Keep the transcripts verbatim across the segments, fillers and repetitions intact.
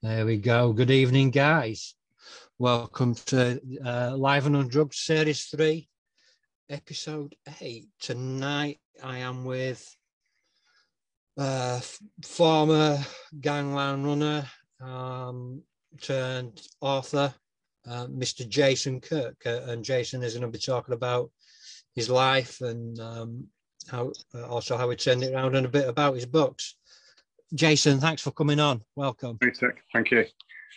There we go. Good evening, guys. Welcome to uh, Live and Undrugged Series three, Episode eight. Tonight I am with uh, former gangland runner um, turned author, uh, Mister Jason Kirk. Uh, and Jason is going to be talking about his life and um, how uh, also how he turned it around and a bit about his books. Jason, thanks for coming on. Welcome. Thanks, Nick. Thank you.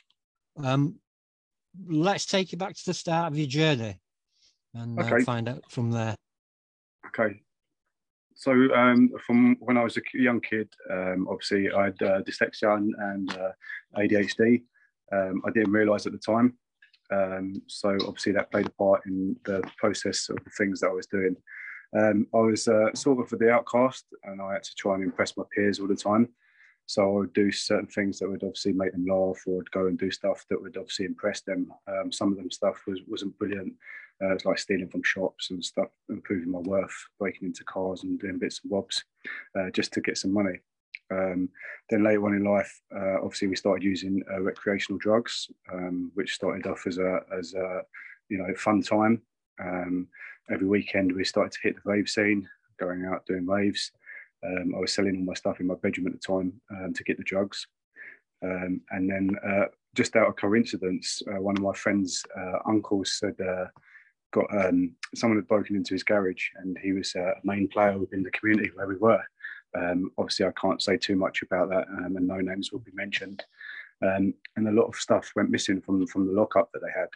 Um, let's take you back to the start of your journey and okay. uh, find out from there. Okay. So um, from when I was a young kid, um, obviously I had uh, dyslexia and, and uh, A D H D. Um, I didn't realise at the time. Um, so obviously that played a part in the process of the things that I was doing. Um, I was uh, sort of the outcast, and I had to try and impress my peers all the time. So I would do certain things that would obviously make them laugh, or I'd go and do stuff that would obviously impress them. Um, some of them stuff was, wasn't brilliant. Uh, it was like stealing from shops and stuff, improving my worth, breaking into cars and doing bits and bobs uh, just to get some money. Um, then later on in life, uh, obviously we started using uh, recreational drugs, um, which started off as a, as a you know, fun time. Um, every weekend we started to hit the rave scene, going out doing raves. Um, I was selling all my stuff in my bedroom at the time um, to get the drugs. Um, and then uh, just out of coincidence, uh, one of my friend's uh, uncles had uh, got um, someone had broken into his garage, and he was uh, a main player within the community where we were. Um, obviously, I can't say too much about that, um, and no names will be mentioned. Um, and a lot of stuff went missing from, from the lockup that they had.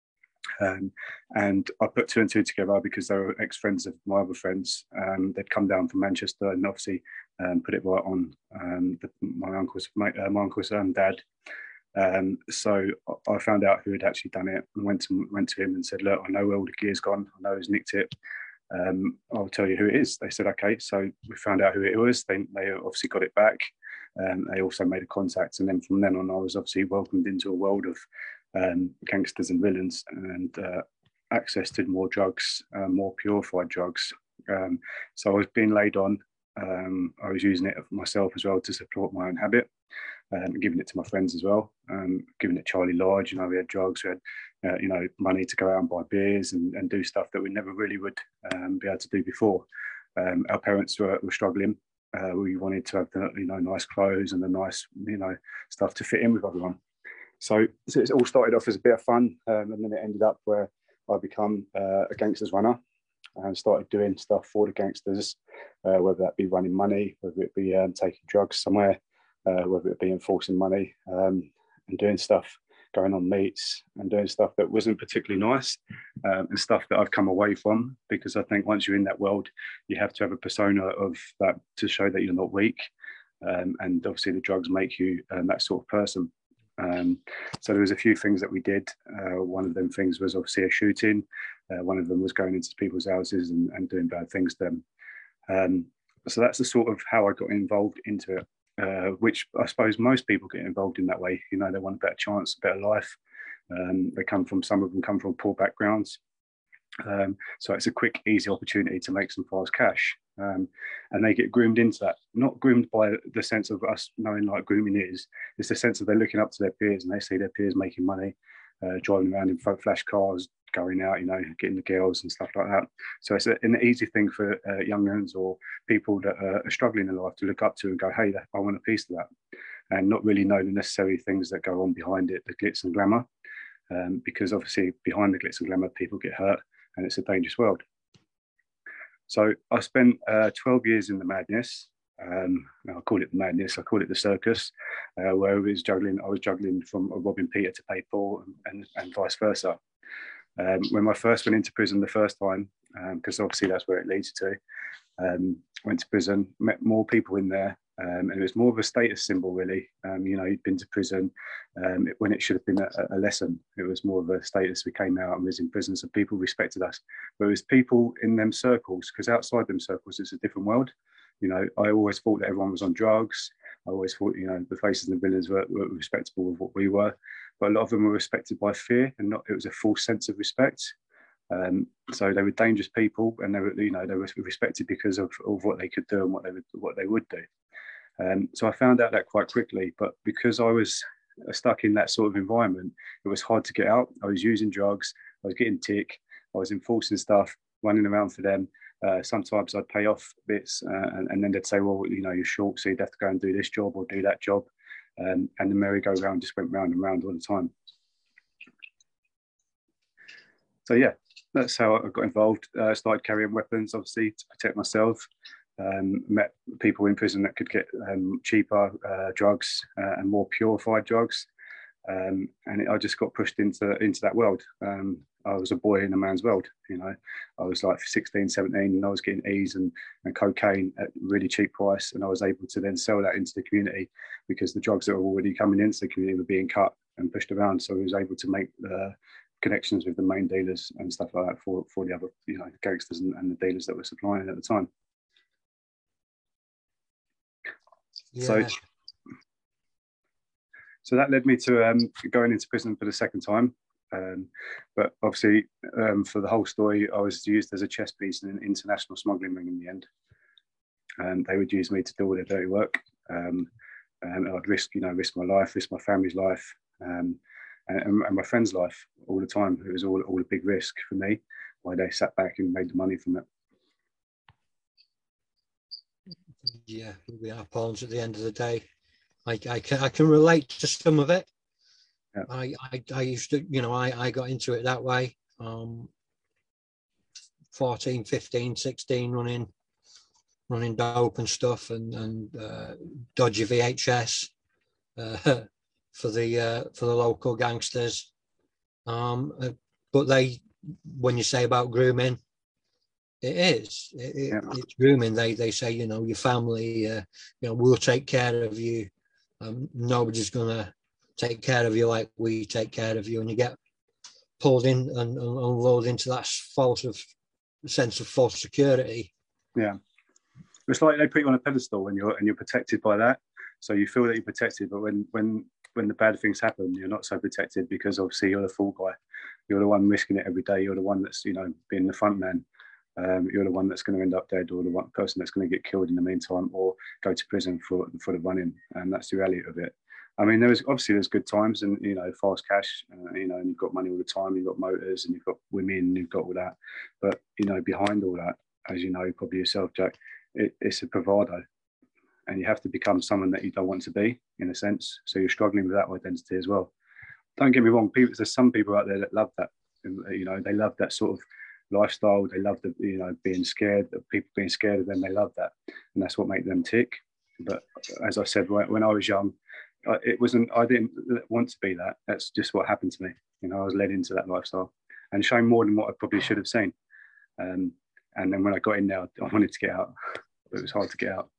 Um, and I put two and two together because they were ex-friends of my other friends. Um, they'd come down from Manchester and obviously um, put it right on um, the, my uncle's my, uh, my uncle's um, dad. Um, so I found out who had actually done it and went to went to him and said, "Look, I know where all the gear's gone. I know who's nicked it. Um, I'll tell you who it is." They said, "Okay." So we found out who it was. They they obviously got it back. Um, they also made a contact, and then from then on, I was obviously welcomed into a world of um, gangsters and villains, and uh, access to more drugs, uh, more purified drugs. Um, so I was being laid on. Um, I was using it myself as well to support my own habit, um, giving it to my friends as well, um, giving it Charlie Lodge. You know, we had drugs, we had, uh, you know, money to go out and buy beers and, and do stuff that we never really would um, be able to do before. Um, our parents were, were struggling. Uh, we wanted to have the, you know, nice clothes and the nice, you know, stuff to fit in with everyone. So, so it all started off as a bit of fun, um, and then it ended up where I become uh, a gangsters runner and started doing stuff for the gangsters, uh, whether that be running money, whether it be um, taking drugs somewhere, uh, whether it be enforcing money, um, and doing stuff, going on meets and doing stuff that wasn't particularly nice, um, and stuff that I've come away from, because I think once you're in that world, you have to have a persona of that to show that you're not weak, um, and obviously the drugs make you um, that sort of person. Um, so there was a few things that we did. Uh, one of them things was obviously a shooting. Uh, one of them was going into people's houses and, and doing bad things to them. Um, so that's the sort of how I got involved into it, uh, which I suppose most people get involved in that way. You know, they want a better chance, a better life. Um, they come from, some of them come from poor backgrounds. Um, so it's a quick, easy opportunity to make some fast cash. Um, and they get groomed into that, not groomed by the sense of us knowing like grooming is, it's the sense of they're looking up to their peers and they see their peers making money, uh, driving around in flash cars, going out, you know, getting the girls and stuff like that. So it's a, an easy thing for uh, young ones or people that are struggling in life to look up to and go, hey, I want a piece of that, and not really know the necessary things that go on behind it, the glitz and glamour, um, because obviously behind the glitz and glamour, people get hurt and it's a dangerous world. So I spent uh, twelve years in the madness. Um, I call it the madness. I call it the circus, uh, where I was juggling. I was juggling from robbing Peter to pay Paul, and, and, and vice versa. Um, when I first went into prison the first time, because um, obviously that's where it leads to, um, went to prison, met more people in there, um, and it was more of a status symbol, really. Um, you know, you'd been to prison um, when it should have been a, a lesson. It was more of a status. We came out and was in prison, so people respected us. Whereas people in them circles, because outside them circles, it's a different world. You know, I always thought that everyone was on drugs. I always thought, you know, the faces and the villains were, were respectable of what we were. But a lot of them were respected by fear, and not, it was a false sense of respect. Um, so they were dangerous people, and they were, you know, they were respected because of, of what they could do and what they would, what they would do. Um, so I found out that quite quickly. But because I was stuck in that sort of environment, it was hard to get out. I was using drugs, I was getting tick, I was enforcing stuff, running around for them. Uh, sometimes I'd pay off bits, uh, and, and then they'd say, well, you know, you're short, so you'd have to go and do this job or do that job. Um, and the merry-go-round just went round and round all the time. So yeah, that's how I got involved. I uh, started carrying weapons, obviously, to protect myself. Um, met people in prison that could get um, cheaper uh, drugs uh, and more purified drugs. Um, and it, I just got pushed into into that world. Um, I was a boy in a man's world, you know. I was like sixteen, seventeen, and I was getting E's and, and cocaine at really cheap price, and I was able to then sell that into the community because the drugs that were already coming into the community were being cut and pushed around. So I was able to make uh, connections with the main dealers and stuff like that for, for the other, you know, gangsters and, and the dealers that were supplying at the time. Yeah. So So that led me to um, going into prison for the second time. Um, but obviously, um, for the whole story, I was used as a chess piece in an international smuggling ring in the end. And they would use me to do all their dirty work. Um, and I'd risk, you know, risk my life, risk my family's life, um, and, and my friend's life all the time. It was all, all a big risk for me, while they sat back and made the money from it. Yeah, we are pawns at the end of the day. I, I can I can relate to some of it. Yeah. I, I I used to, you know, I, I got into it that way. Um, fourteen, fifteen, sixteen, running running dope and stuff, and and uh, dodgy V H S uh, for the uh, for the local gangsters. Um, uh, but they, when you say about grooming, it is it, yeah. it, it's grooming. They they say, you know, your family, uh, you know, we'll take care of you. Um, nobody's gonna take care of you like we take care of you, and you get pulled in and, and unloaded into that false of sense of false security. Yeah, it's like they put you on a pedestal and you're and you're protected by that, so you feel that you're protected. But when when when the bad things happen, you're not so protected because obviously you're the fall guy. You're the one risking it every day. You're the one that's, you know, being the front man. Um, you're the one that's going to end up dead, or the one person that's going to get killed in the meantime, or go to prison for for the running. And that's the reality of it. I mean, there was obviously there's good times, and you know, fast cash, uh, you know, and you've got money all the time. You've got motors, and you've got women, and you've got all that. But you know, behind all that, as you know, probably yourself, Jack, it, it's a bravado, and you have to become someone that you don't want to be, in a sense. So you're struggling with that identity as well. Don't get me wrong, people. There's some people out there that love that. You know, they love that sort of lifestyle. They love the, you know, being scared of people being scared of them. They love that, and that's what makes them tick. But as I said, when I was young, it wasn't. I didn't want to be that. That's just what happened to me. You know, I was led into that lifestyle, and showing more than what I probably should have seen. Um, and then when I got in there, I wanted to get out. But it was hard to get out.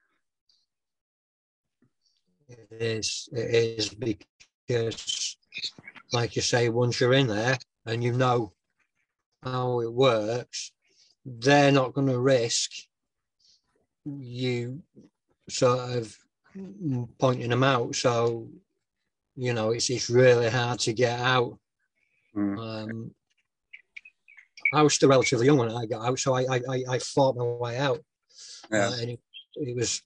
It is. It is because, like you say, once you're in there and you know how it works, they're not going to risk you sort of pointing them out. So, you know, it's it's really hard to get out. Mm. Um, I was still relatively young when I got out, so I I, I fought my way out. Yeah. Uh, and it, it was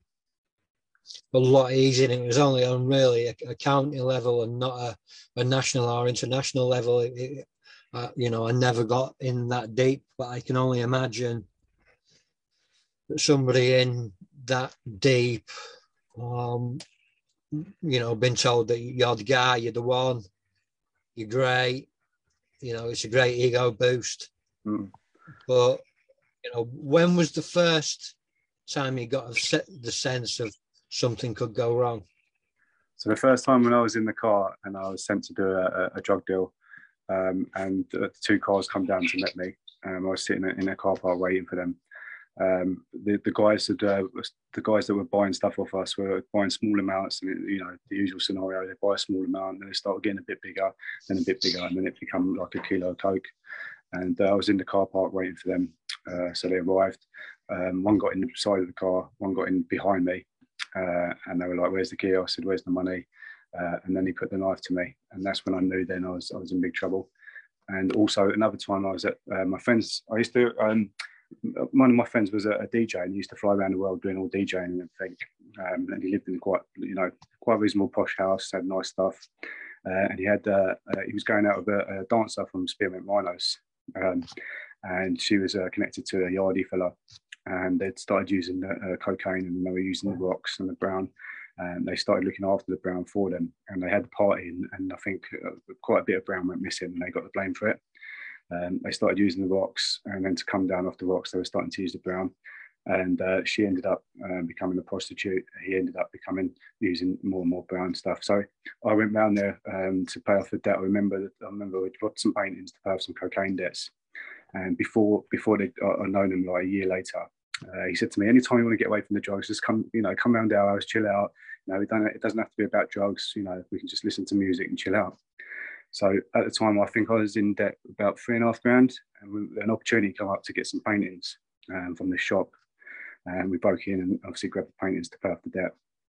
a lot easier, and it was only on really a, a county level and not a, a national or international level. It, it, uh, you know, I never got in that deep, but I can only imagine that somebody in that deep, um, you know, been told that you're the guy, you're the one, you're great, you know, it's a great ego boost. Mm. But, you know, when was the first time you got the sense of something could go wrong? So the first time when I was in the car and I was sent to do a, a drug deal, um, and the two cars come down to meet me. Um, I was sitting in a car park waiting for them. Um, the, the guys that uh, the guys that were buying stuff off us were buying small amounts, and you know, the usual scenario: they buy a small amount, and then they start getting a bit bigger, then a bit bigger, and then it becomes like a kilo of coke. And uh, I was in the car park waiting for them, uh, so they arrived. Um, one got in the side of the car, one got in behind me, uh, and they were like, "Where's the key?" I said, "Where's the money?" Uh, and then he put the knife to me, and that's when I knew then I was I was in big trouble. And also another time I was at uh, my friends. I used to. Um, One of my friends was a, a D J and he used to fly around the world doing all DJing and everything. um, and he lived in quite, you know, quite a reasonable posh house, had nice stuff, uh, and he had uh, uh, he was going out with a, a dancer from Spearmint Rhinos, um, and she was uh, connected to a yardie fella, and they'd started using the, uh, cocaine, and they were using the rocks and the brown. And they started looking after the brown for them, and they had a party, and, and I think uh, quite a bit of brown went missing, and they got the blame for it. Um, they started using the rocks, and then to come down off the rocks, they were starting to use the brown. And uh, she ended up uh, becoming a prostitute. He ended up becoming using more and more brown stuff. So I went round there um, to pay off the debt. I remember, I remember we got some paintings to pay off some cocaine debts. And before before they, I known him like a year later. Uh, he said to me, anytime you want to get away from the drugs, just come, you know, come round our house, chill out. You know, we don't, it doesn't have to be about drugs. You know, we can just listen to music and chill out. So at the time, I think I was in debt about three and a half grand, and we, an opportunity came up to get some paintings um, from the shop. And we broke in and obviously grabbed the paintings to pay off the debt.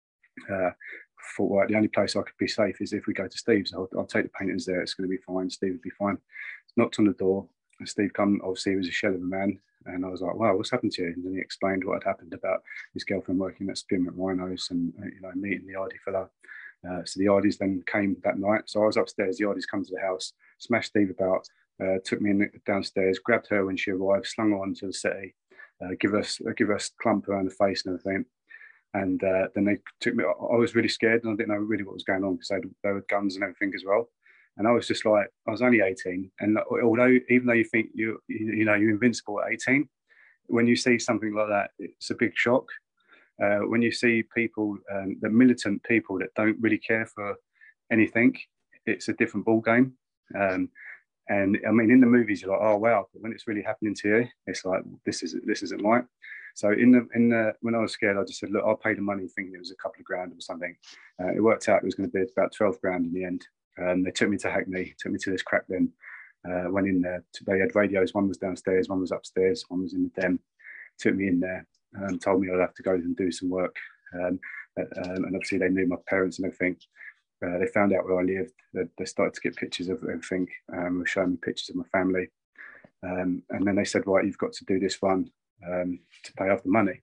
Uh, thought, right, the only place I could be safe is if we go to Steve's. I'll, I'll take the paintings there. It's going to be fine. Steve would be fine. Knocked on the door, and Steve come. Obviously, he was a shell of a man. And I was like, wow, what's happened to you? And then he explained what had happened about his girlfriend working at Spearmint Rhinos and, you know, meeting the Yardie fella. Uh, so the Yardies then came that night. So I was upstairs. The Yardies come to the house, smashed Steve about, uh, took me in downstairs, grabbed her when she arrived, slung her onto the settee, uh, give us uh, give us clump around the face and everything. And uh, then they took me. I was really scared, and I didn't know really what was going on because they, they had guns and everything as well. And I was just like, I was only eighteen. And although, even though you think you, you, you know, you're invincible at eighteen, when you see something like that, it's a big shock. Uh, when you see people, um, the militant people that don't really care for anything, it's a different ball game. Um, and I mean, in the movies, you're like, oh wow, but when it's really happening to you, it's like, this is this isn't right. So in the in the when I was scared, I just said, look, I'll pay the money, thinking it was a couple of grand or something. Uh, it worked out it was going to be about twelve grand in the end. Um, they took me to Hackney, took me to this crack den. Uh, went in there. They had radios. One was downstairs, one was upstairs, one was in the den. Took me in there and told me I'd have to go and do some work. Um, um, and obviously they knew my parents and everything. Uh, they found out where I lived. They, they started to get pictures of everything. Um, were showing me pictures of my family. Um, and then they said, right, you've got to do this run um, to pay off the money.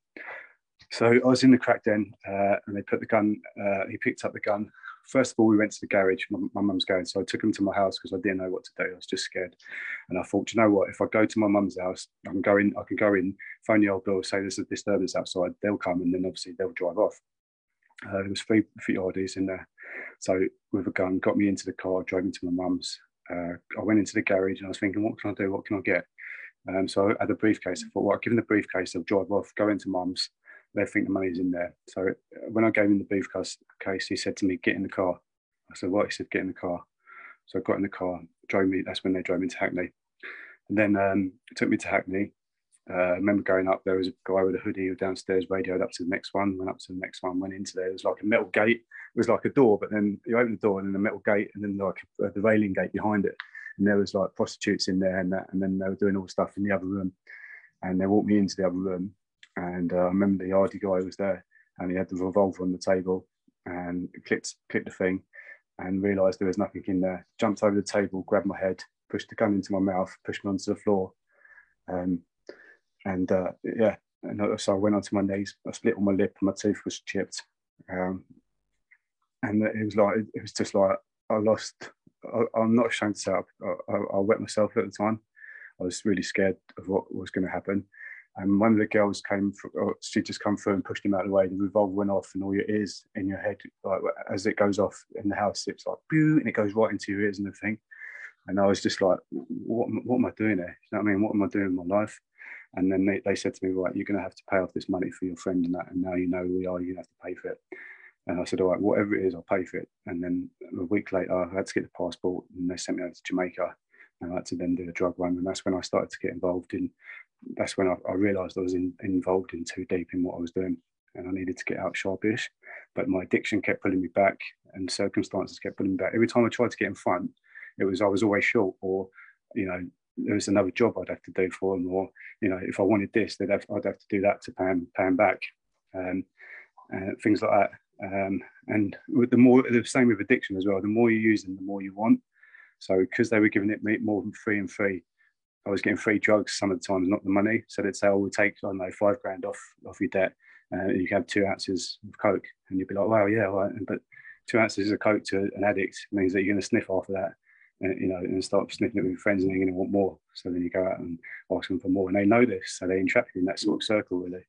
So I was in the crack den, uh, and they put the gun. Uh, he picked up the gun. First of all, we went to the garage. My, my mum's going, so I took him to my house because I didn't know what to do. I was just scared, and I thought, you know what? If I go to my mum's house, I can go in. I can go in, phone the old bill, say there's a disturbance outside. They'll come, and then obviously they'll drive off. Uh, there was three, three Yardies in there, so with a gun, got me into the car, drove me to my mum's. Uh, I went into the garage, and I was thinking, what can I do? What can I get? Um, so I had a briefcase. I thought, well, given the briefcase, I'll drive off, go into mum's. They think the money's in there. So when I gave him the briefcase, he said to me, get in the car. I said, what? He said, get in the car. So I got in the car, drove me. That's when they drove me to Hackney. And then um, it took me to Hackney. Uh, I remember going up, there was a guy with a hoodie downstairs, radioed up to the next one, went up to the next one, went into there. It was like a metal gate. It was like a door, but then you open the door and then the metal gate and then like uh, the railing gate behind it. And there was like prostitutes in there and that. And then they were doing all the stuff in the other room. And they walked me into the other room. And uh, I remember the Yardie guy was there and he had the revolver on the table and clicked, clicked the thing and realised there was nothing in there. Jumped over the table, grabbed my head, pushed the gun into my mouth, pushed me onto the floor. Um, and uh, yeah, and so I went onto my knees. I split on my lip and my tooth was chipped. Um, and it was like, it was just like, I lost, I, I'm not ashamed to say I, I, I wet myself at the time. I was really scared of what was going to happen. And one of the girls came, for, she just come through and pushed him out of the way. The revolver went off, and all your ears in your head, like as it goes off in the house, it's like boo, and it goes right into your ears and everything. And I was just like, what, what am I doing here? You know what I mean? What am I doing in my life? And then they, they said to me, right, you're going to have to pay off this money for your friend and that. And now you know who we are, you're going to have to pay for it. And I said, all right, whatever it is, I'll pay for it. And then a week later, I had to get the passport, and they sent me over to Jamaica. And I had to then do a drug run. And that's when I started to get involved in, that's when I, I realised I was in, involved in too deep in what I was doing. And I needed to get out sharpish. But my addiction kept pulling me back, and circumstances kept pulling me back. Every time I tried to get in front, it was I was always short, or, you know, there was another job I'd have to do for them, or, you know, if I wanted this, they'd have, I'd have to do that to pay them, pay them back, um, and things like that. Um, and with the more, the same with addiction as well, the more you use them, the more you want. So because they were giving it more than free and free, I was getting free drugs some of the times, not the money. So they'd say, oh, we'll take, I don't know, five grand off, off your debt. uh, you can have two ounces of coke, and you'd be like, wow, yeah, right. But two ounces of coke to an addict means that you're going to sniff after that, and, you know, and start sniffing it with your friends, and you're going to want more. So then you go out and ask them for more, and they know this, so they entrap you in that sort of circle, really.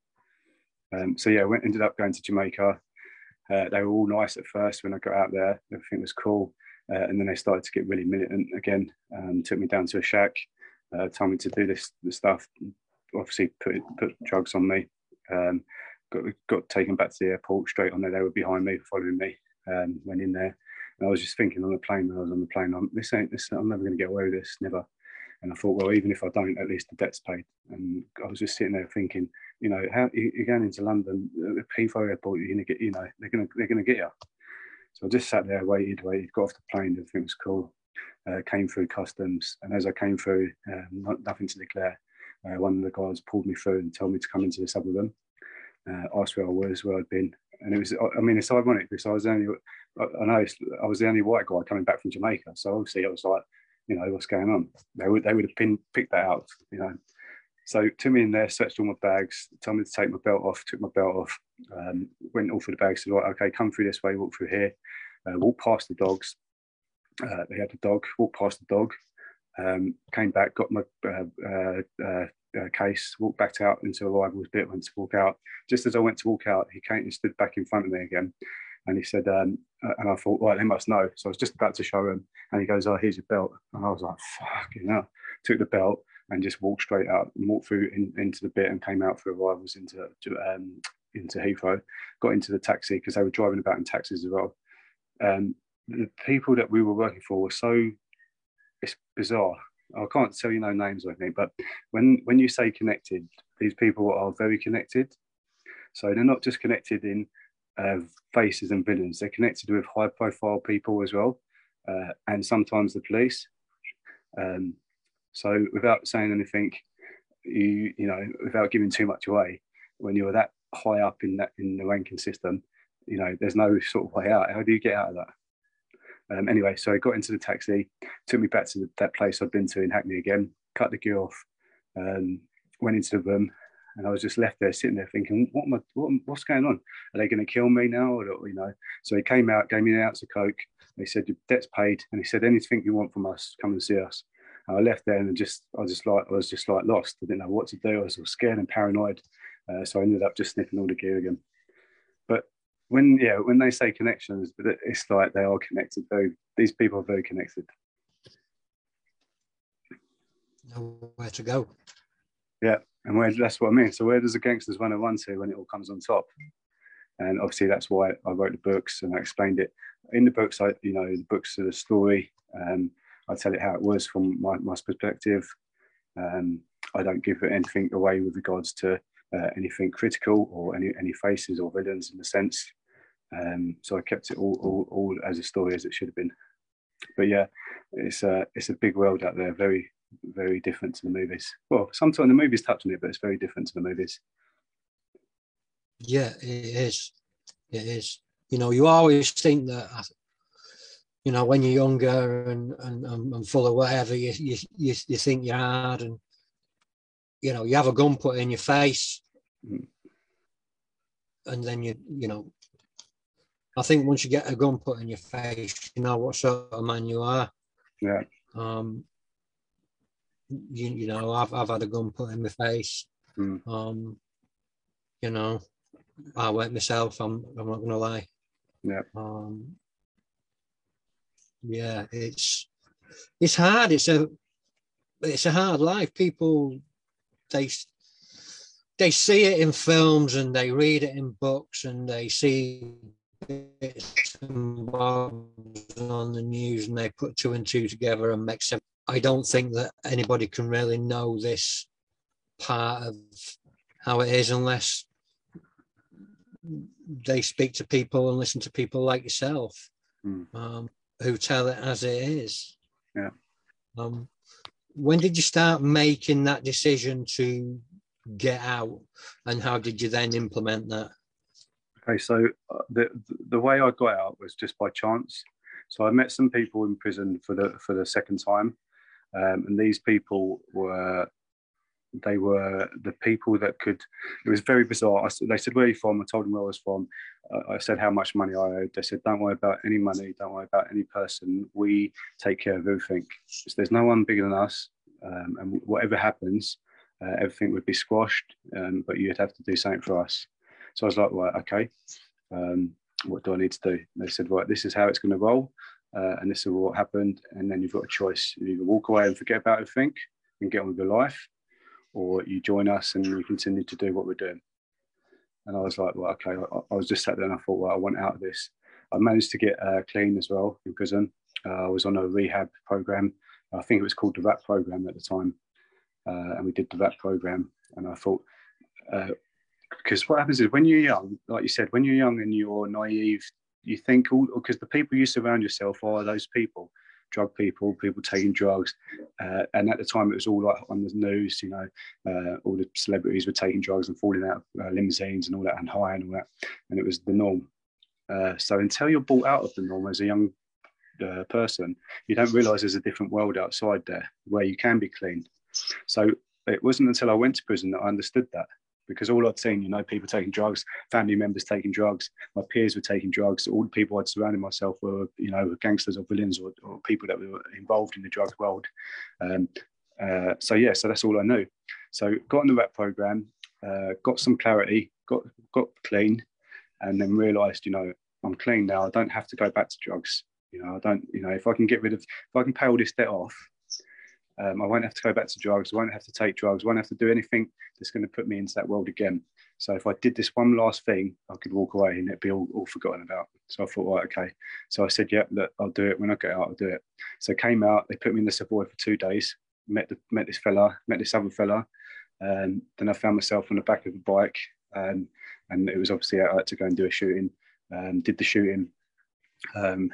Um, so yeah, went ended up going to Jamaica. Uh, they were all nice at first when I got out there. Everything was cool. Uh, and then they started to get really militant again. Um, took me down to a shack, uh, told me to do this, this stuff. Obviously, put put drugs on me. Um, got got taken back to the airport straight on there. They were behind me, following me. Um, went in there, and I was just thinking on the plane when I was on the plane, I'm, this ain't this. I'm never going to get away with this, never. And I thought, well, even if I don't, at least the debt's paid. And I was just sitting there thinking, you know, how you're going into London, the Heathrow Airport, you're going to get, you know, they're going to they're going to get you. So I just sat there, waited, waited, got off the plane, everything was cool. Uh, came through customs, and as I came through, um, not, nothing to declare, uh, one of the guys pulled me through and told me to come into this other room, uh, asked where I was, where I'd been. And it was, I mean, it's ironic because I was the only, I know I was the only white guy coming back from Jamaica. So obviously I was like, you know, what's going on? They would, they would have been, picked that out, you know. So took me in there, searched all my bags, told me to take my belt off, took my belt off, um, went all through the bags, said, right, okay, come through this way, walk through here, uh, walk past the dogs. Uh, they had the dog, walked past the dog, um, came back, got my uh, uh, uh, uh, case, walked back out into arrivals bit, went to walk out. Just as I went to walk out, he came and stood back in front of me again. And he said, um, uh, and I thought, right, they must know. So I was just about to show him, and he goes, oh, here's your belt. And I was like, fucking hell. Took the belt and just walked straight out and walked through in, into the bit and came out through arrivals into um, into Heathrow. Got into the taxi because they were driving about in taxis as well. Um, the people that we were working for were so, it's bizarre. I can't tell you no names or anything, but when, when you say connected, these people are very connected. So they're not just connected in uh, faces and villains, they're connected with high profile people as well, uh, and sometimes the police. Um, so without saying anything, you you know, without giving too much away, when you're that high up in that in the ranking system, you know, there's no sort of way out. How do you get out of that? Um, anyway, so I got into the taxi, took me back to the, that place I'd been to in Hackney again, cut the gear off, um, went into the room, and I was just left there sitting there thinking, what am I, what, what's going on? Are they going to kill me now? Or, you know, so he came out, gave me an ounce of coke. He said, your debt's paid. And he said, anything you want from us, come and see us. And I left there and just, I just like, I was just like lost. I didn't know what to do. I was scared and paranoid. Uh, so I ended up just sniffing all the gear again. But when, yeah, when they say connections, it's like they are connected. Very, these people are very connected. Nowhere to go. Yeah, and where, that's what I mean. So where does the gangsters want to run to when it all comes on top? And obviously that's why I wrote the books and I explained it. In the books, I, you know, the books are the story. Um, I tell it how it was from my, my perspective. Um, I don't give anything away with regards to uh, anything critical or any, any faces or villains in a sense. Um, so I kept it all, all, all as a story as it should have been. But yeah, it's a, it's a big world out there, very, very different to the movies. Well, sometimes the movies touch on it, but it's very different to the movies. Yeah, it is. It is. You know, you always think that, you know, when you're younger and, and, and full of whatever, you, you, you, you think you're hard and, you know, you have a gun put in your face. Mm. And then, you, you know, I think once you get a gun put in your face, you know what sort of man you are. Yeah. Um, you, you know, I've, I've had a gun put in my face. Mm. Um, you know, I went myself, I'm, I'm not going to lie. Yeah. Um, yeah, it's it's hard. It's a it's a hard life. People they they see it in films and they read it in books and they see bits and bobs on the news and they put two and two together and make sense. I don't think that anybody can really know this part of how it is unless they speak to people and listen to people like yourself. Mm. Um, who tell it as it is. Yeah. Um, when did you start making that decision to get out, and how did you then implement that? Okay, so uh, the the way I got out was just by chance. So I met some people in prison for the for the second time, um, and these people were they were the people that could, it was very bizarre. I, they said, where are you from? I told them where I was from. Uh, I said how much money I owed. They said, don't worry about any money. Don't worry about any person. We take care of everything. So there's no one bigger than us. Um, and whatever happens, uh, everything would be squashed, um, but you'd have to do something for us. So I was like, right, okay. Um, what do I need to do? And they said, right, this is how it's going to roll. Uh, and this is what happened. And then you've got a choice. You either walk away and forget about everything and get on with your life, or you join us and we continue to do what we're doing. And I was like, well, okay. I, I was just sat there and I thought, well, I want out of this. I managed to get uh, clean as well in prison. Uh, I was on a rehab program. I think it was called the RAP program at the time. Uh, and we did the RAP program. And I thought, because uh, what happens is when you're young, like you said, when you're young and you're naive, you think all, because the people you surround yourself are those people. Drug people, people taking drugs. Uh, and at the time, it was all like on the news, you know, uh, all the celebrities were taking drugs and falling out of uh, limousines and all that and high and all that. And it was the norm. Uh, so until you're brought out of the norm as a young uh, person, you don't realise there's a different world outside there where you can be clean. So it wasn't until I went to prison that I understood that. Because all I'd seen, you know, people taking drugs, family members taking drugs, my peers were taking drugs. All the people I'd surrounded myself were, you know, gangsters or villains or, or people that were involved in the drug world. Um, uh, so, yeah, so that's all I knew. So got in the RAP program, uh, got some clarity, got got clean, and then realised, you know, I'm clean now. I don't have to go back to drugs. You know, I don't, you know, if I can get rid of, if I can pay all this debt off, Um, I won't have to go back to drugs. I won't have to take drugs. I won't have to do anything that's going to put me into that world again. So if I did this one last thing, I could walk away and it'd be all, all forgotten about. So I thought, right, okay. So I said, yeah, look, I'll do it. When I get out, I'll do it. So I came out. They put me in the Savoy for two days. Met the, met this fella. Met this other fella. Um, then I found myself on the back of a bike, um, and it was obviously I had to go and do a shooting. Um, did the shooting. Um,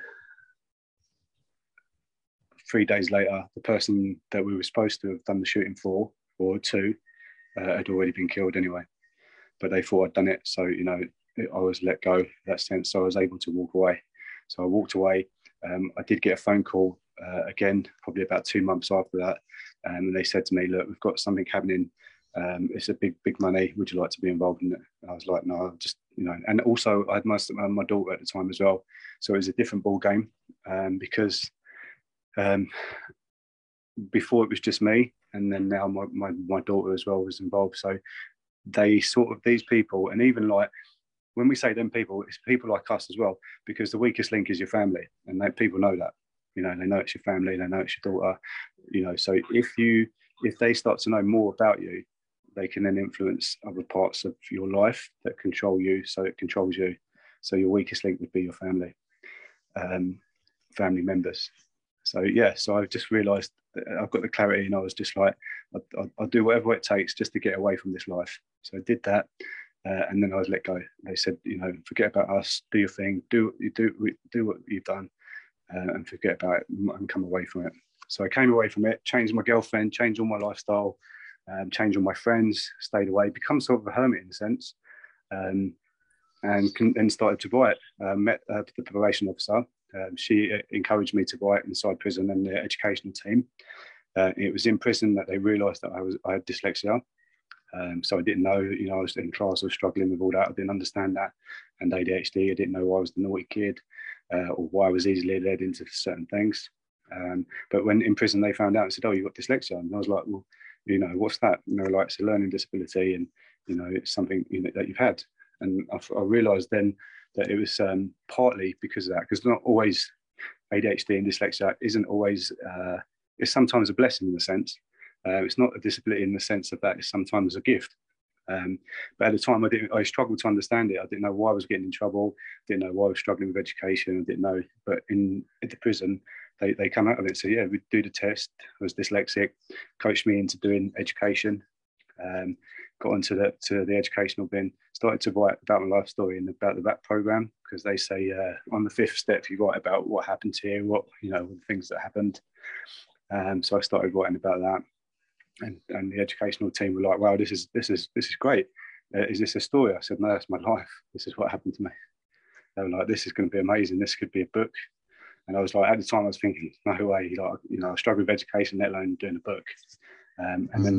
Three days later, the person that we were supposed to have done the shooting for, or two, uh, had already been killed anyway. But they thought I'd done it. So, you know, I was let go in that sense. So I was able to walk away. So I walked away. Um, I did get a phone call uh, again, probably about two months after that. And they said to me, look, we've got something happening. Um, it's a big, big money. Would you like to be involved in it? And I was like, no, I'll just, you know, and also I had my, my daughter at the time as well. So it was a different ball game um, because Um, before it was just me, and then now my, my, my daughter as well was involved. So they sort of, these people, and even like, when we say them people, it's people like us as well, because the weakest link is your family, and they, people know that, you know, they know it's your family, they know it's your daughter, you know, so if you, if they start to know more about you, they can then influence other parts of your life that control you, so it controls you. So your weakest link would be your family, um, family members. So, yeah, so I've just realised that I've got the clarity, and I was just like, I'll, I'll do whatever it takes just to get away from this life. So I did that, uh, and then I was let go. They said, you know, forget about us, do your thing, do you do do what you've done, uh, and forget about it and come away from it. So I came away from it, changed my girlfriend, changed all my lifestyle, um, changed all my friends, stayed away, become sort of a hermit in a sense, um, and then started to write. Uh, met uh, the probation officer. Um, she encouraged me to write inside prison and the educational team. Uh, it was in prison that they realised that I was I had dyslexia. Um, so I didn't know, you know, I was in class, I was struggling with all that. I didn't understand that. And A D H D, I didn't know why I was the naughty kid uh, or why I was easily led into certain things. Um, but when in prison, they found out and said, oh, you've got dyslexia. And I was like, well, you know, what's that? You know, like it's a learning disability, and, you know, it's something, you know, that you've had. And I, I realised then that it was um, partly because of that, because not always A D H D and dyslexia isn't always, uh, it's sometimes a blessing in a sense. Uh, it's not a disability in the sense of that it's sometimes a gift. Um, but at the time, I didn't. I struggled to understand it. I didn't know why I was getting in trouble. Didn't know why I was struggling with education. I didn't know. But in at the prison, they they come out of it and say, yeah, we do the test. I was dyslexic. Coached me into doing education. Um, got onto the to the educational bin. Started to write about my life story and about the RAP program, because they say uh, on the fifth step you write about what happened here, what you know, the things that happened. Um, so I started writing about that. And, and the educational team were like, wow, this is this is this is great. Uh, is this a story? I said, no, that's my life. This is what happened to me. They were like, this is going to be amazing. This could be a book. And I was like, at the time, I was thinking, no way. Like, you know, I struggle with education, let alone doing a book. Um, and then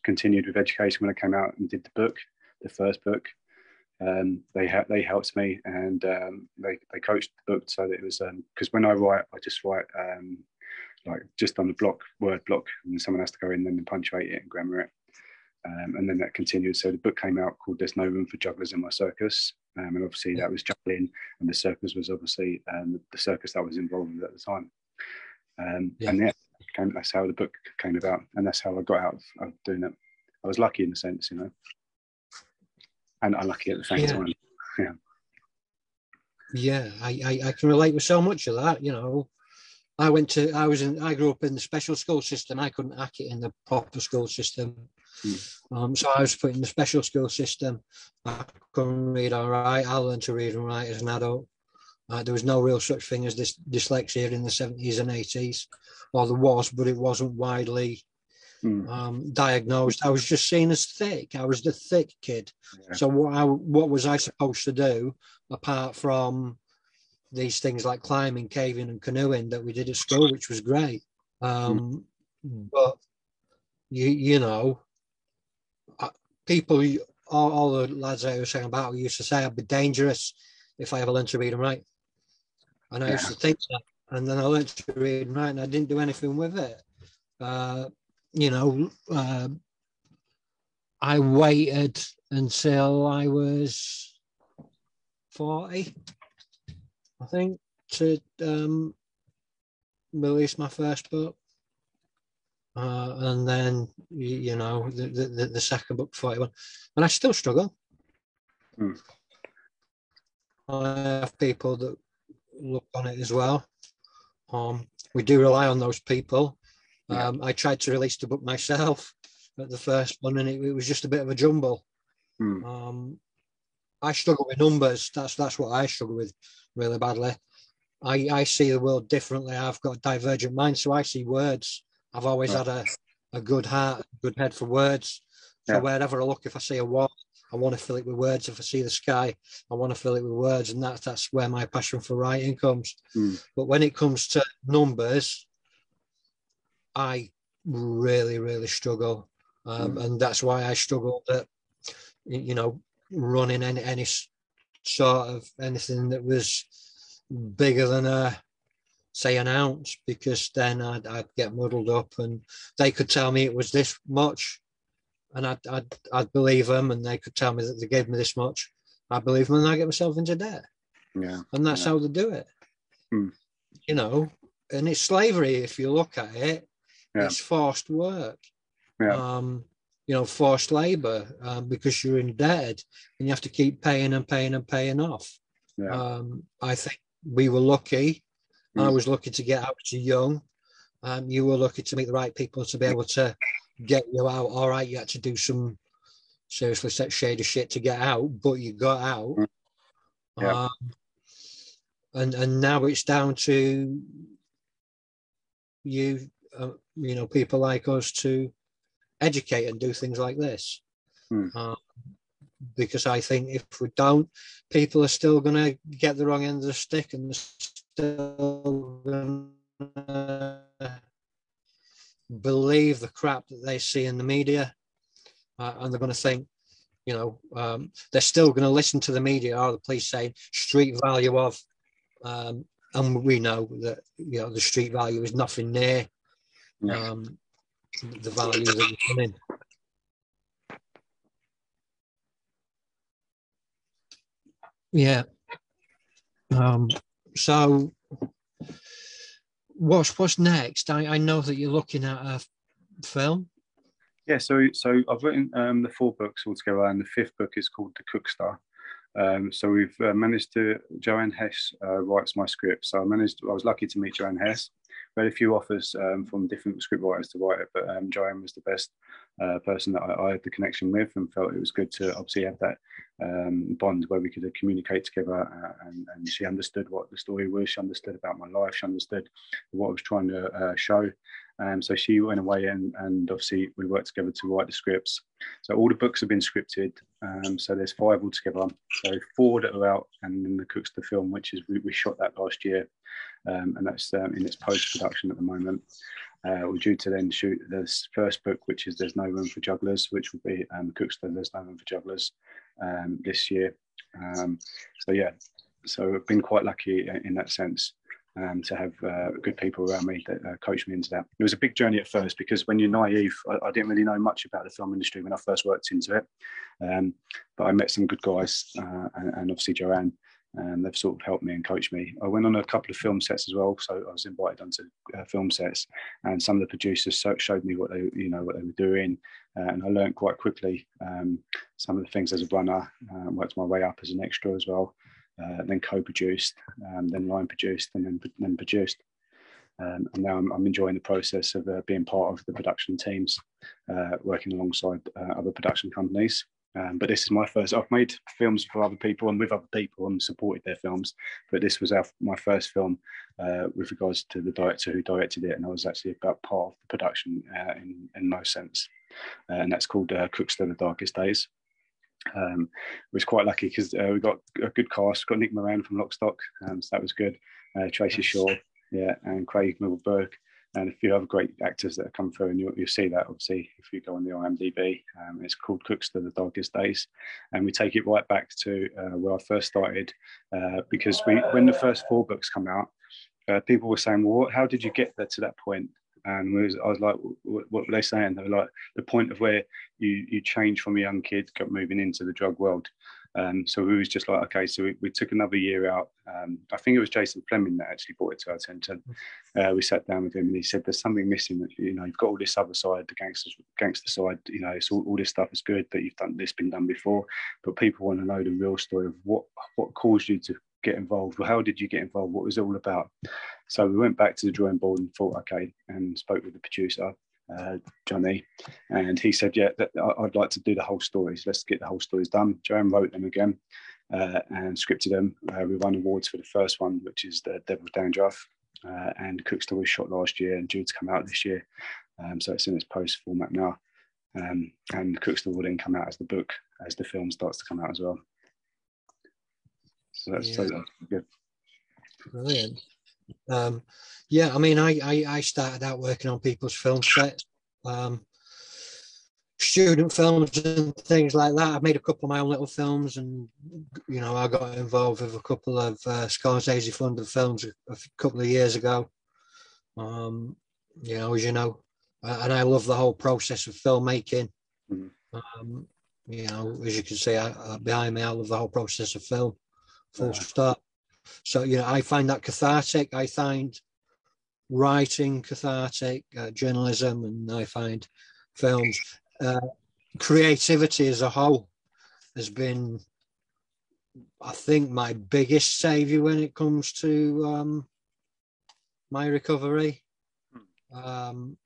continued with education when I came out and did the book, the first book. Um, they ha- they helped me, and um, they they coached the book so that it was because um, when I write, I just write um, like just on the block, word block, and someone has to go in and then punctuate it and grammar it, um, and then that continued. So the book came out called "There's No Room for Jugglers in My Circus," um, and obviously that was juggling, and the circus was obviously um, the circus that I was involved with at the time. Um, yeah. And yeah, came, that's how the book came about, and that's how I got out of, of doing it. I was lucky in a sense, you know, and unlucky at the same yeah. time. Yeah. Yeah, I, I, I can relate with so much of that. You know, I went to, I was in, I grew up in the special school system. I couldn't hack it in the proper school system. Mm. Um, so I was put in the special school system. I couldn't read or write. I learned to read and write as an adult. Uh, there was no real such thing as this dyslexia in the seventies and eighties, or there was, but it wasn't widely mm. um, diagnosed. I was just seen as thick. I was the thick kid. Yeah. So what, I, what was I supposed to do apart from these things like climbing, caving, and canoeing that we did at school, which was great. Um, mm. But you you know, people, all, all the lads I was saying about used to say I'd be dangerous if I ever learned to read and write. And I yeah. used to think that, and then I learned to read and write, and I didn't do anything with it. Uh, you know, uh, I waited until I was forty, I think, to um, release my first book. Uh, and then, you know, the, the, the second book, forty-one. And I still struggle. Hmm. I have people that look on it as well. Um, we do rely on those people. Um, yeah. I tried to release the book myself at the first one, and it, it was just a bit of a jumble. Hmm. Um, I struggle with numbers. That's that's what I struggle with really badly. I, I see the world differently. I've got a divergent mind, so I see words. I've always right. had a, a good heart, a good head for words. So yeah. wherever I look, if I see a wall, I want to fill it with words. If I see the sky, I want to fill it with words. And that, that's where my passion for writing comes. Mm. But when it comes to numbers, I really, really struggle. Um, mm. And that's why I struggled at, you know, running any, any sort of anything that was bigger than a, say, an ounce, because then I'd, I'd get muddled up, and they could tell me it was this much, and I'd, I'd, I'd believe them, and they could tell me that they gave me this much. I believe them, and I get myself into debt. Yeah, and that's yeah. how they do it. Hmm. You know, and it's slavery if you look at it. Yeah. It's forced work. Yeah. Um, you know, forced labor, um, because you're indebted and you have to keep paying and paying and paying off. Yeah. Um, I think we were lucky. Mm. I was lucky to get out too young. Um, you were lucky to meet the right people to be able to get you out. All right, you had to do some seriously set shade of shit to get out, but you got out. Mm. Yeah. Um, and and now it's down to you, uh, you know, people like us to educate and do things like this. Mm. Um, because I think if we don't, people are still going to get the wrong end of the stick, and still going to believe the crap that they see in the media, uh, and they're going to think, you know, um, they're still going to listen to the media or the police saying street value of, um, and we know that, you know, the street value is nothing near um, the value that we come in. Yeah. Um, so what's what's next? I, I know that you're looking at a film. Yeah, so so I've written um, the four books altogether, and the fifth book is called The Cookster. Um, so we've uh, managed to, Joanne Hess uh, writes my script. So I managed, I was lucky to meet Joanne Hess. We had a few offers um, from different script writers to write it, but um, Joanne was the best uh, person that I, I had the connection with, and felt it was good to obviously have that um, bond where we could uh, communicate together, uh, and, and she understood what the story was, she understood about my life, she understood what I was trying to uh, show. Um, so she went away, and, and obviously we worked together to write the scripts. So all the books have been scripted. Um, so there's five altogether. So four that are out, and then The Cookster film, which is we, we shot that last year, um, and that's um, in its post production at the moment. Uh, we're due to then shoot this first book, which is There's No Room for Jugglers, which will be um, Cookstown, There's No Room for Jugglers um, this year. Um, so yeah, so I've been quite lucky in that sense. Um, to have uh, good people around me that uh, coached me into that. It was a big journey at first because when you're naive, I, I didn't really know much about the film industry when I first worked into it. Um, but I met some good guys uh, and, and obviously Joanne, and they've sort of helped me and coached me. I went on a couple of film sets as well, so I was invited onto uh, film sets, and some of the producers so, showed me what they, you know, what they were doing, uh, and I learned quite quickly um, some of the things as a runner. Uh, worked my way up as an extra as well. Uh, then co-produced, um, then line produced, and then then produced. Um, and now I'm, I'm enjoying the process of uh, being part of the production teams, uh, working alongside uh, other production companies. Um, but this is my first. I've made films for other people and with other people and supported their films. But this was our, my first film uh, with regards to the director who directed it, and I was actually about part of the production uh, in in most sense. Uh, and that's called uh, Cookstown: The Darkest Days. Um, was quite lucky because uh, we got a good cast. Got Nick Moran from Lock Stock, um, so that was good. Uh, Tracy Shaw, yeah, and Craig Middleberg, and a few other great actors that have come through. And you'll, you'll see that obviously if you go on the I M D B. Um, it's called Cookstown: The Darkest Days, and we take it right back to uh, where I first started uh, because we, when the first four books come out, uh, people were saying, "Well, what, how did you get there to that point?" And we was, I was like, what, what were they saying? They were like, the point of where you you change from a young kid moving into the drug world. Um, so we was just like, okay, so we, we took another year out. Um, I think it was Jason Fleming that actually brought it to our attention. Uh, we sat down with him and he said, there's something missing. That, you know, you've got all this other side, the gangster, gangster side, you know, it's all, all this stuff is good, but you've done this, been done before. But people want to know the real story of what, what caused you to get involved. Well, how did you get involved? What was it all about? So we went back to the drawing board and thought, okay, and spoke with the producer, uh, Johnny, and he said, yeah, that, I'd like to do the whole stories. Let's get the whole stories done. Joanne wrote them again uh, and scripted them. Uh, we won awards for the first one, which is The Devil's Dandruff, uh, and Cookstown was shot last year and due to come out this year. Um, so it's in its post format now. Um, and Cookstown will then come out as the book as the film starts to come out as well. So that's, yeah. so that's good. Brilliant. Um, yeah, I mean, I, I I started out working on people's film sets, um, student films and things like that. I made a couple of my own little films, and you know, I got involved with a couple of uh, Scorsese funded films a, a couple of years ago. Um, you know, as you know, and I love the whole process of filmmaking. Mm. Um, you know, as you can see, I, I, behind me, I love the whole process of film. Full Yeah. stop. So, you know, I find that cathartic. I find writing cathartic, uh, journalism, and I find films. Uh, creativity as a whole has been, I think, my biggest savior when it comes to um, my recovery. Um,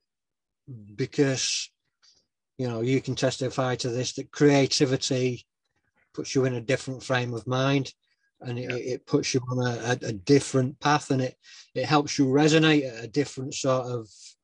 because, you know, you can testify to this, that creativity puts you in a different frame of mind. And it, yeah. it puts you on a, a, a different path, and it it helps you resonate at a different sort of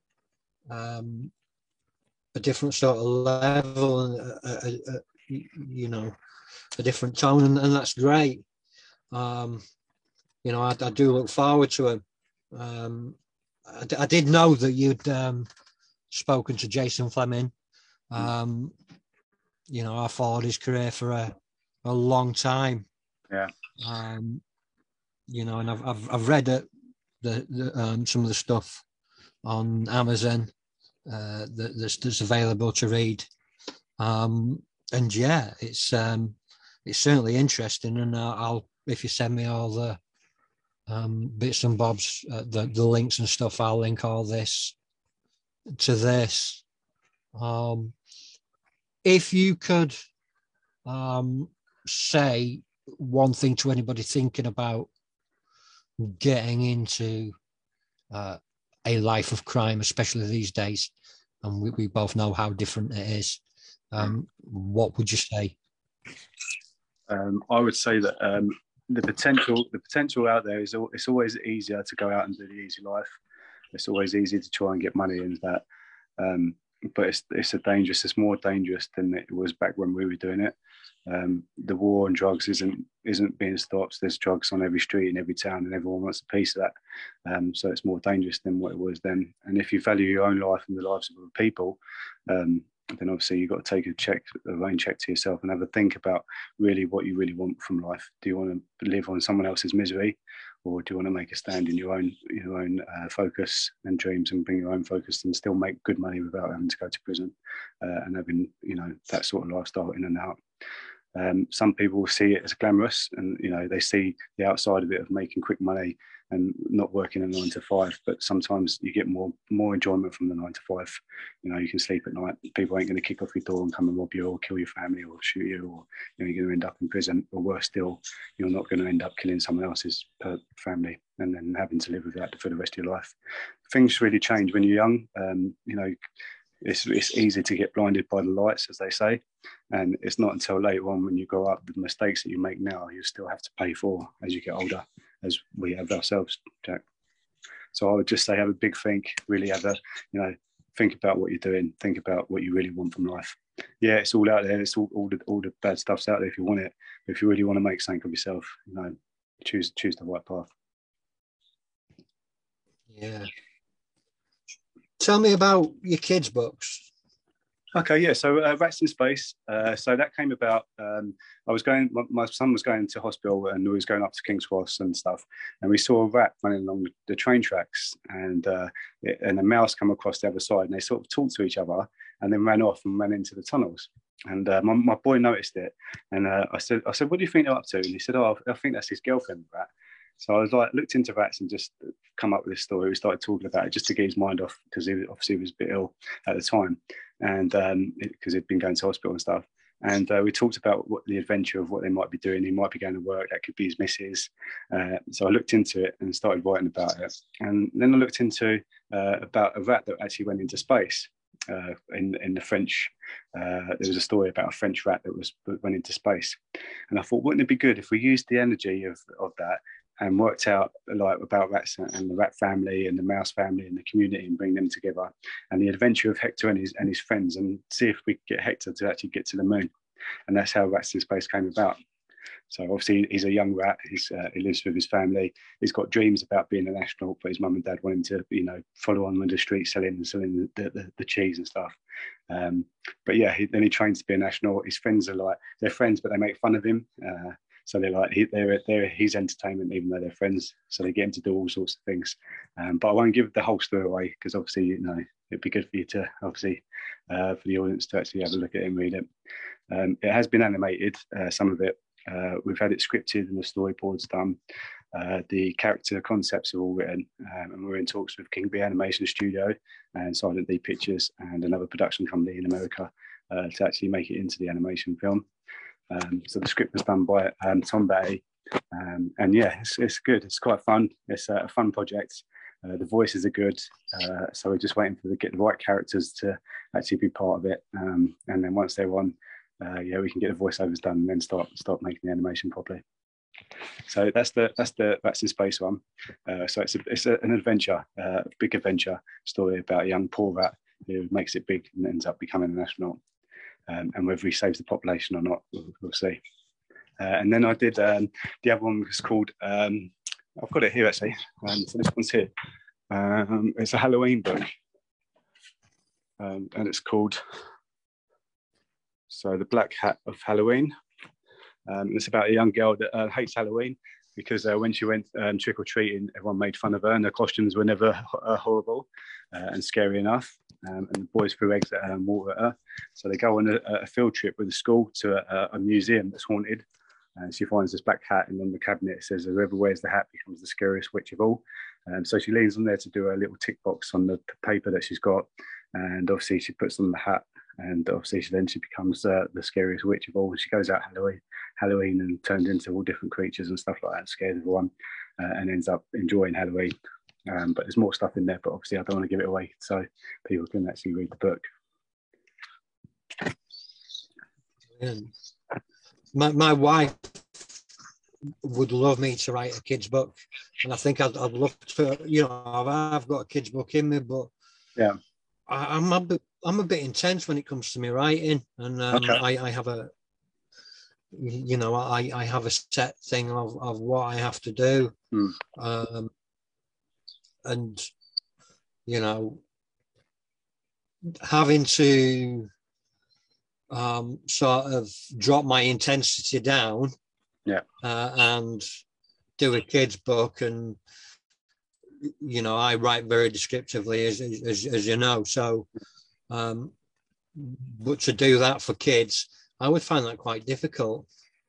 um, a different sort of level, and a, a, a, you know, a different tone, and, and that's great. Um, you know, I, I do look forward to it. Um, I, I did know that you'd um, spoken to Jason Fleming. Um, you know, I followed his career for a, a long time. Yeah. Um, you know, and I've I've, I've read it, the, the um, some of the stuff on Amazon uh, that, that's, that's available to read, um, and yeah, it's um, it's certainly interesting. And I'll, I'll if you send me all the um, bits and bobs, uh, the the links and stuff, I'll link all this to this. Um, if you could um, say one thing to anybody thinking about getting into uh, a life of crime, especially these days, and we, we both know how different it is, um, what would you say? Um, I would say that um, the potential, the potential out there is it's always easier to go out and do the easy life. It's always easy to try and get money into that. Um, but it's it's a dangerous. It's more dangerous than it was back when we were doing it. Um, the war on drugs isn't isn't being stopped. There's drugs on every street in every town, and everyone wants a piece of that. Um, so it's more dangerous than what it was then. And if you value your own life and the lives of other people, um, then obviously you've got to take a check, a rain check to yourself, and have a think about really what you really want from life. Do you want to live on someone else's misery, or do you want to make a stand in your own your own uh, focus and dreams, and bring your own focus and still make good money without having to go to prison uh, and having, you know, that sort of lifestyle in and out. Um, some people see it as glamorous, and you know, they see the outside of it of making quick money and not working a nine to five. But sometimes you get more more enjoyment from the nine to five. You know, you can sleep at night. People ain't going to kick off your door and come and rob you or kill your family or shoot you, or you know, you're going to end up in prison. Or worse still, you're not going to end up killing someone else's family and then having to live with that for the rest of your life. Things really change when you're young. Um, you know. It's, it's easy to get blinded by the lights, as they say, and it's not until later on when you grow up, the mistakes that you make now, you still have to pay for as you get older, as we have ourselves, Jack. So I would just say, have a big think, really have a, you know, think about what you're doing, think about what you really want from life. Yeah, it's all out there. It's all, all the all the bad stuff's out there if you want it. But if you really want to make something of yourself, you know, choose choose the right path. Yeah. Tell me about your kids' books. Okay, yeah. So uh, Rats in Space. Uh, so that came about. Um, I was going. My, my son was going to hospital, and we was going up to King's Cross and stuff. And we saw a rat running along the, the train tracks, and uh, it, and a mouse come across the other side, and they sort of talked to each other, and then ran off and ran into the tunnels. And uh, my, my boy noticed it, and uh, I said, I said, "What do you think they're up to?" And he said, "Oh, I think that's his girlfriend, rat." So I was like, looked into rats and just come up with this story. We started talking about it just to get his mind off, because he obviously was a bit ill at the time, and because um, he'd been going to hospital and stuff. And uh, we talked about what the adventure of what they might be doing. He might be going to work. That could be his missus. Uh, so I looked into it and started writing about it. And then I looked into uh, about a rat that actually went into space. Uh, in in the French, uh, there was a story about a French rat that was went into space, and I thought, wouldn't it be good if we used the energy of of that and worked out like about rats and the rat family and the mouse family and the community, and bring them together, and the adventure of Hector and his and his friends, and see if we could get Hector to actually get to the moon. And that's how Rats in Space came about. So obviously he's a young rat. He's, uh, he lives with his family. He's got dreams about being an astronaut, but his mum and dad want him to, you know, follow on in the street selling selling the, the, the cheese and stuff. Um, but yeah, he, then he trains to be an astronaut. His friends are like, they're friends, but they make fun of him. Uh, so they're like, he, they're, they're his entertainment, even though they're friends. So they get him to do all sorts of things. Um, but I won't give the whole story away, because obviously, you know, it'd be good for you to, obviously, uh, for the audience to actually have a look at it and read it. Um, it has been animated, uh, some of it. Uh, we've had it scripted and the storyboard's done. Uh, the character concepts are all written, um, and we're in talks with King Bee Animation Studio and Silent D Pictures and another production company in America uh, to actually make it into the animation film. Um, so the script was done by um, Tom Batty, um, and yeah, it's, it's good. It's quite fun. It's a, a fun project. Uh, the voices are good, uh, so we're just waiting for the get the right characters to actually be part of it, um, and then once they're on, uh, yeah, we can get the voiceovers done and then start start making the animation properly. So that's the that's the Rats in Space one. Uh, so it's a, it's a, an adventure, a uh, big adventure story about a young poor rat who makes it big and ends up becoming an astronaut. Um, and whether he saves the population or not, we'll, we'll see. Uh, and then I did um, the other one was called. Um, I've got it here actually. Um, so this one's here. Um, it's a Halloween book, um, and it's called so the Black Hat of Halloween. Um, it's about a young girl that uh, hates Halloween because uh, when she went um, trick or treating, everyone made fun of her, and her costumes were never uh, horrible uh, and scary enough. Um, and the boys threw eggs at her and water at her. So they go on a, a field trip with the school to a, a museum that's haunted. And she finds this black hat, and on the cabinet it says, "Whoever wears the hat becomes the scariest witch of all." And um, so she leans on there to do a little tick box on the paper that she's got, and obviously she puts on the hat, and obviously she, then she becomes uh, the scariest witch of all. And she goes out Halloween, Halloween, and turns into all different creatures and stuff like that, scares everyone, uh, and ends up enjoying Halloween. Um, but there's more stuff in there, but obviously I don't want to give it away, so people can actually read the book. Brilliant. My, my wife would love me to write a kid's book, and I think I'd, I'd love to, you know, I've, I've got a kid's book in me, but yeah, I, I'm a bit, I'm a bit intense when it comes to me writing, and um, Okay. I, I have a, you know, I, I have a set thing of, of what I have to do, Mm. um, and you know, having to um, sort of drop my intensity down, yeah, uh, and do a kid's book, and you know, I write very descriptively, as as, as you know, so. Um, but to do that for kids, I would find that quite difficult.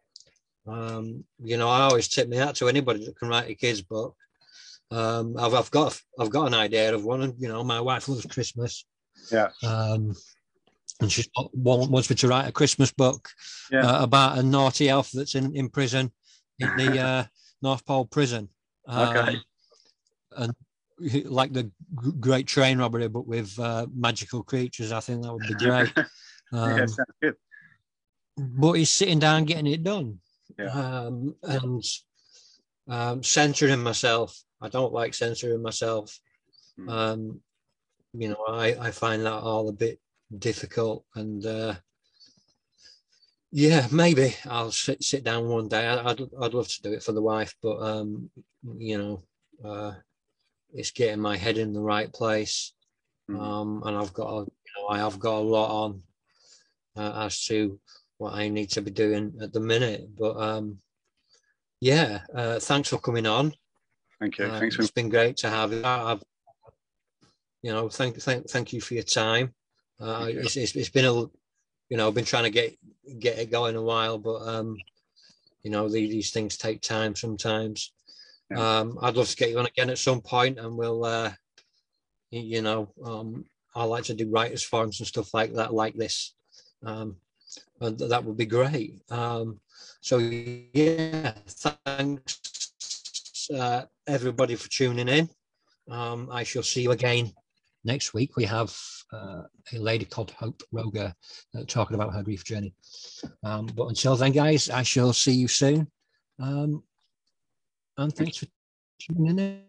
Um, you know, I always tip my hat to anybody that can write a kid's book. Um, I've, I've got I've got an idea of one, and you know, my wife loves Christmas. yeah, Um, and she wants me to write a Christmas book yeah. uh, about a naughty elf that's in, in prison in the uh, North Pole prison. Um, Okay. And like the Great Train Robbery, but with uh, magical creatures. I think that would be great. Um, Yeah, sounds good. But he's sitting down getting it done. Yeah. Um, and um, censoring myself. I don't like censoring myself. Mm. Um, you know, I, I find that all a bit difficult. And uh, yeah, maybe I'll sit, sit down one day. I, I'd, I'd love to do it for the wife, but, um, you know, uh, it's getting my head in the right place. Mm. Um, and I've got, a, you know, I have got a lot on uh, as to what I need to be doing at the minute. But um, yeah, uh, thanks for coming on. Thank you. Uh, Thanks. It's for... been great to have you. I've, you know, thank, thank, thank you for your time. Uh, you. It's, it's, it's been a, you know, I've been trying to get get it going a while, but um, you know, these, these things take time sometimes. Yeah. Um, I'd love to get you on again at some point, and we'll, uh, you know, um, I like to do writers' forums and stuff like that, like this. Um, and that would be great. Um, so yeah, thanks uh, everybody for tuning in. Um, I shall see you again next week. We have uh, a lady called Hope Roger uh, talking about her grief journey. Um, but until then, guys, I shall see you soon. Um, and thanks for tuning in.